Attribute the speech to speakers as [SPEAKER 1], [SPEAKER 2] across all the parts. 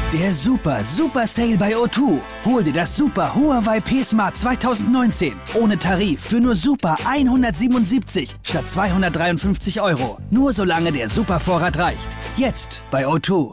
[SPEAKER 1] Der Super Sale bei O2. Hol dir das Super Huawei P-Smart 2019. Ohne Tarif für nur Super 177 statt 253 €. Nur solange der Supervorrat reicht. Jetzt bei O2.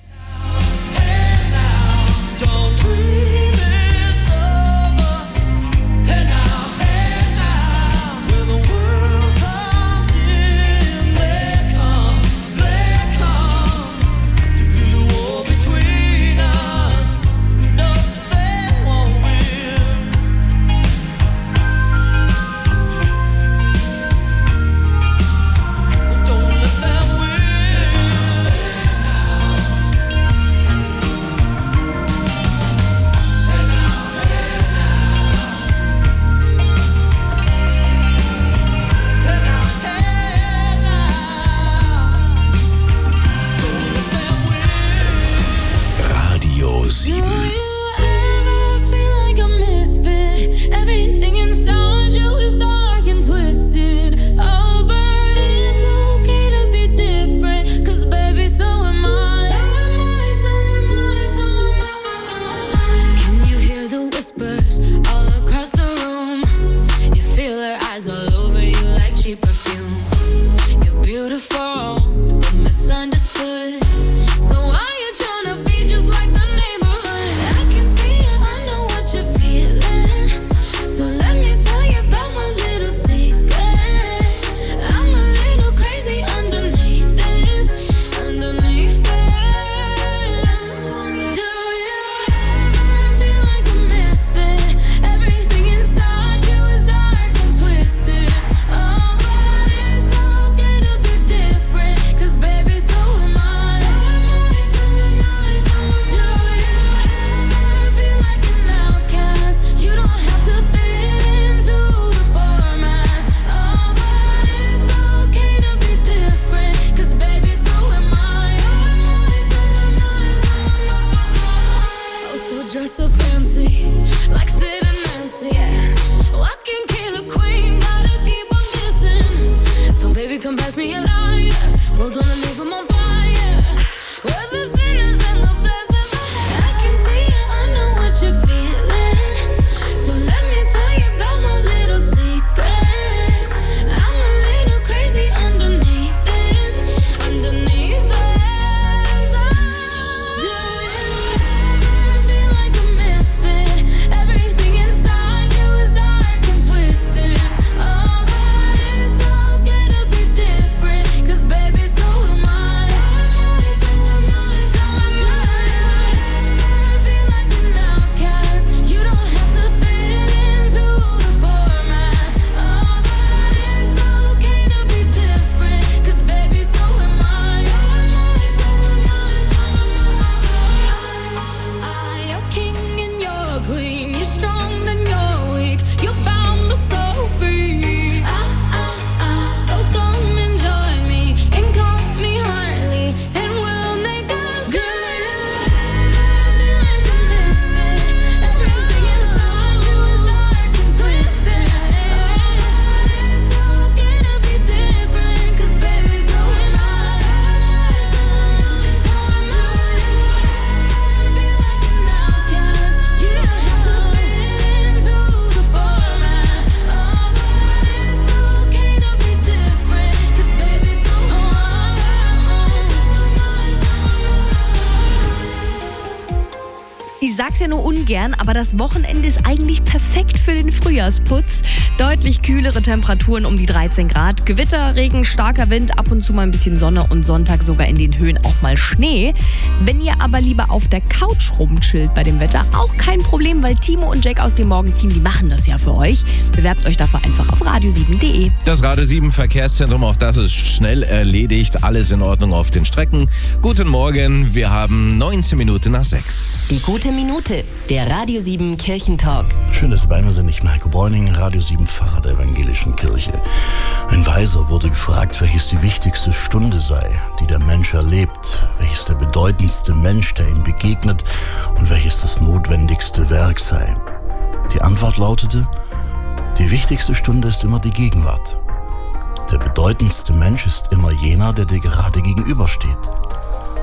[SPEAKER 2] Ich sag's ja nur ungern, aber das Wochenende ist eigentlich perfekt für den Frühjahrsputz. Deutlich kühlere Temperaturen um die 13 Grad, Gewitter, Regen, starker Wind, ab und zu mal ein bisschen Sonne und Sonntag sogar in den Höhen auch mal Schnee. Wenn ihr aber lieber auf der Couch rumchillt bei dem Wetter, auch kein Problem, weil Timo und Jack aus dem Morgenteam, die machen das ja für euch. Bewerbt euch dafür einfach auf radio7.de.
[SPEAKER 3] Das Radio 7 Verkehrszentrum, auch das ist schnell erledigt. Alles in Ordnung auf den Strecken. Guten Morgen, wir haben 19 Minuten nach 6.
[SPEAKER 4] Die gute Minute, der Radio 7 Kirchentalk.
[SPEAKER 5] Schön, dass Sie bei mir sind. Ich bin Heiko Bräuning, Radio 7 Pfarrer der Evangelischen Kirche. Ein Weiser wurde gefragt, welches die wichtigste Stunde sei, die der Mensch erlebt, welches der bedeutendste Mensch, der ihm begegnet und welches das notwendigste Werk sei. Die Antwort lautete: Die wichtigste Stunde ist immer die Gegenwart. Der bedeutendste Mensch ist immer jener, der dir gerade gegenübersteht.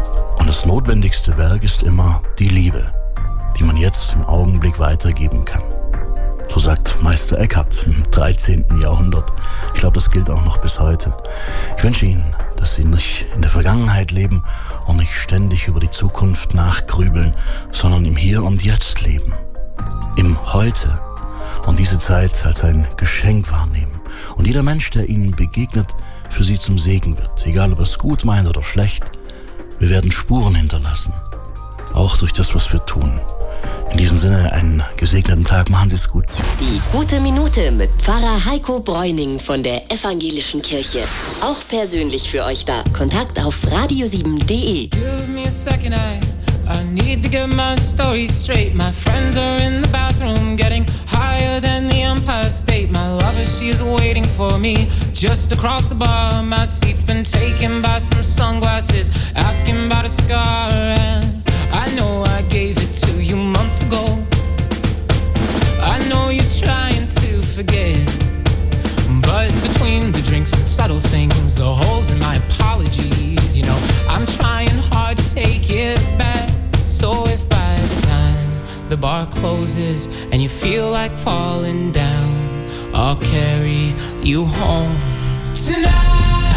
[SPEAKER 5] Und das notwendigste Werk ist immer die Liebe, die man jetzt im Augenblick weitergeben kann. So sagt Meister Eckhart im 13. Jahrhundert. Ich glaube, das gilt auch noch bis heute. Ich wünsche Ihnen, dass Sie nicht in der Vergangenheit leben und nicht ständig über die Zukunft nachgrübeln, sondern im Hier und Jetzt leben. Im Heute. Und diese Zeit als ein Geschenk wahrnehmen. Und jeder Mensch, der Ihnen begegnet, für Sie zum Segen wird. Egal, ob er es gut meint oder schlecht. Wir werden Spuren hinterlassen. Auch durch das, was wir tun. In diesem Sinne, einen gesegneten Tag. Machen Sie es gut.
[SPEAKER 4] Die gute Minute mit Pfarrer Heiko Bräuning von der Evangelischen Kirche. Auch persönlich für euch da. Kontakt auf radio7.de.
[SPEAKER 6] Give me a second, I need to get my story straight. My friends are in the bathroom getting higher than the Empire State. My lover, she is waiting for me just across the bar. My seat's been taken by some sunglasses, asking about a scar. And I know I gave it to you months ago. I know you're trying to forget, but between the drinks and subtle things, the holes in my apologies, you know, I'm trying hard to take it back. So if by the time the bar closes and you feel like falling down, I'll carry you home tonight.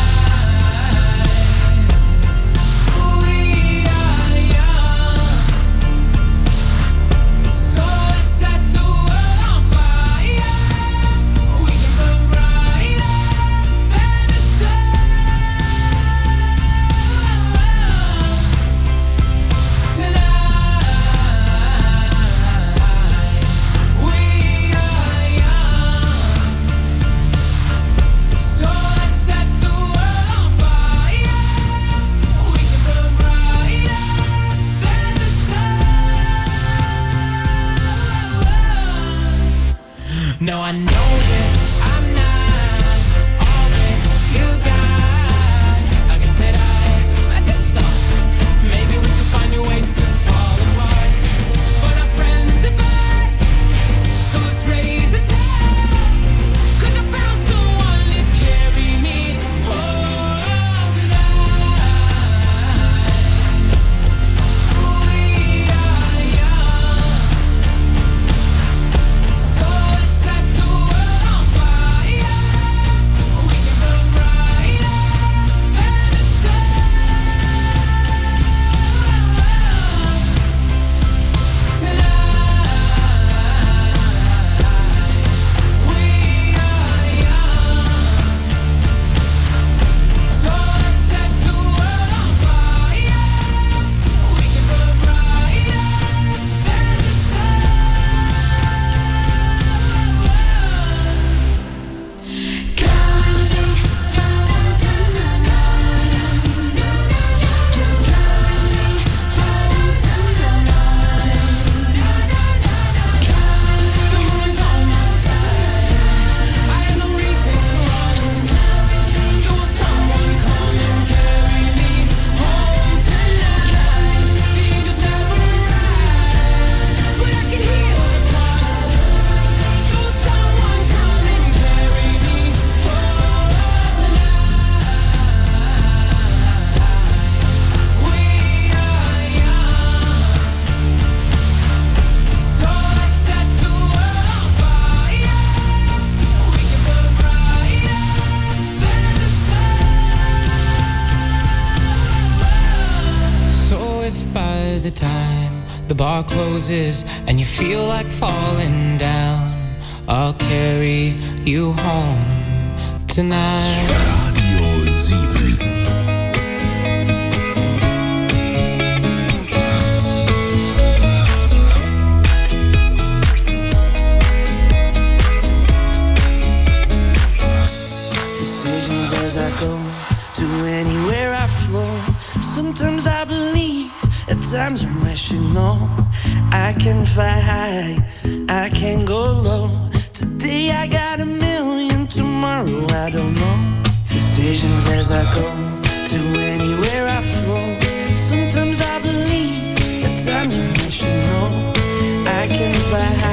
[SPEAKER 6] No, I know that I'm not all that you got. I guess that I just thought maybe we could find new ways to fall apart. But our friends are back, so let's raise a toast. 'Cause I found someone to carry me home tonight. We are young, so let's set the world on fire. We can burn brighter than the sun. Tonight, we are young, so let's set the world on fire. We can burn brighter than the sun. So if by the time the bar closes and you feel like falling down, I'll carry you home tonight.
[SPEAKER 3] Radio 7.
[SPEAKER 7] Decisions as I go to anywhere I flow. Sometimes I believe, at times I'm rational. I can fly high, I can go low. Today I got a million, tomorrow I don't know. Decisions as I go to anywhere I flow. Sometimes I believe, at times I'm rational. I can fly high.